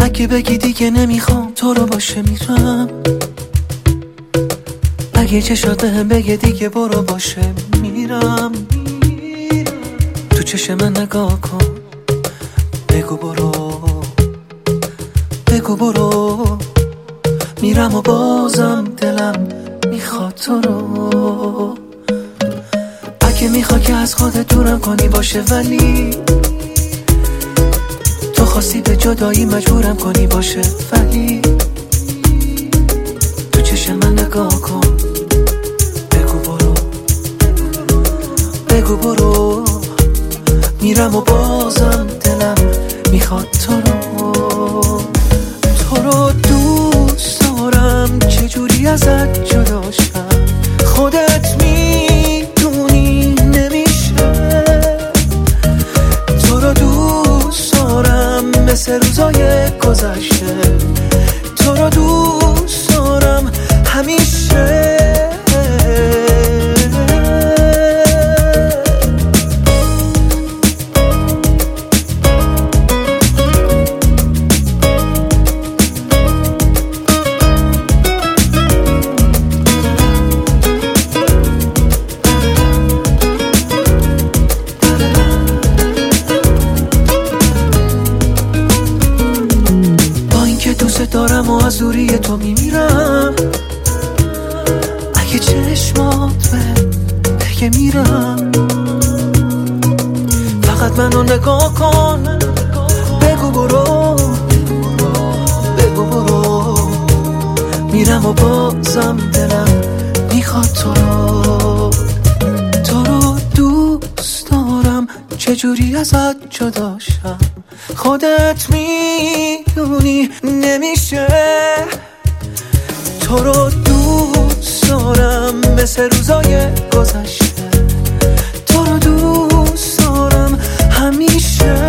اگه بگی دیگه نمیخوام تو رو باشه میرم، اگه چشات بهم بگه دیگه برو باشه میرم، تو چشم من نگاه کن بگو برو، بگو برو، میرم و بازم دلم میخواد تو رو. اگه میخوای که از خودت دورم کنی باشه، ولی تو خواستی به جدایی مجبورم کنی باشه، ولی تو چشم من نگاه کن بگو برو، بگو برو، میرم و بازم دلم میخواد تو رو. تو رو دوست دارم چجوری ازت جدا شم، خودت میدونی نمیشه. تو رو دوست دارم مثل روزای گذشته، تو رو دوست دارم همیشه. دارم و از دوری تو میمیرم، اگه چشمات بگه میرم، فقط منو نگاه کن بگو برو، بگو برو، میرم و بازم دلم میخواد تو رو. تو رو دوست دارم چجوری ازت جدا شم، خودت میدونی نمیشه. تو رو دوست دارم مثل روزای گذشته، تو رو دوست دارم همیشه.